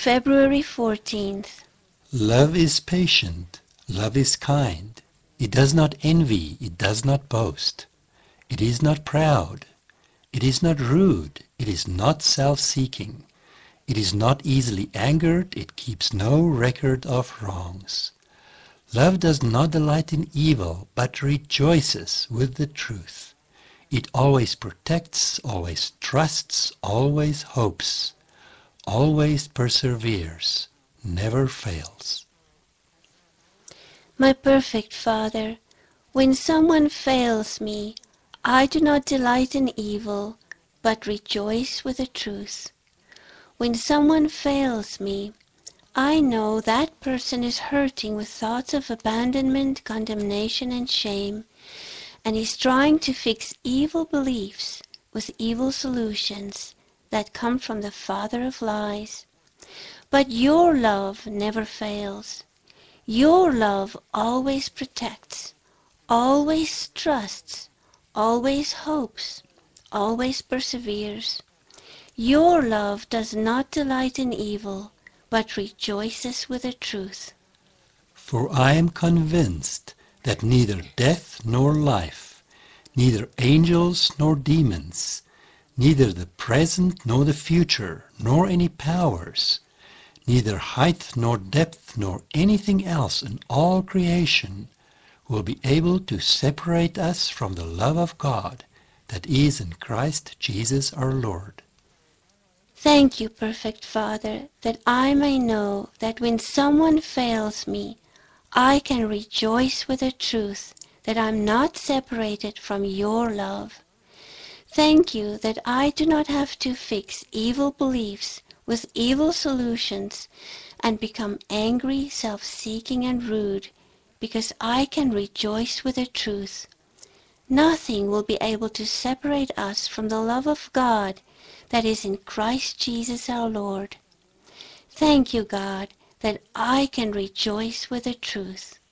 February 14th. Love is patient, love is kind. It does not envy, it does not boast. It is not proud, it is not rude, it is not self-seeking. It is not easily angered, it keeps no record of wrongs. Love does not delight in evil, but rejoices with the truth. It always protects, always trusts, always hopes, always perseveres, never fails. My perfect Father, when someone fails me, I do not delight in evil, but rejoice with the truth. When someone fails me, I know that person is hurting with thoughts of abandonment, condemnation, and shame, and is trying to fix evil beliefs with evil solutions that come from the father of lies. But your love never fails. Your love always protects, always trusts, always hopes, always perseveres. Your love does not delight in evil, but rejoices with the truth. For I am convinced that neither death nor life, neither angels nor demons, neither the present nor the future, nor any powers, neither height nor depth nor anything else in all creation will be able to separate us from the love of God that is in Christ Jesus our Lord. Thank you, perfect Father, that I may know that when someone fails me, I can rejoice with the truth that I'm not separated from your love. Thank you that I do not have to fix evil beliefs with evil solutions and become angry, self-seeking, and rude, because I can rejoice with the truth. Nothing will be able to separate us from the love of God that is in Christ Jesus our Lord. Thank you, God, that I can rejoice with the truth.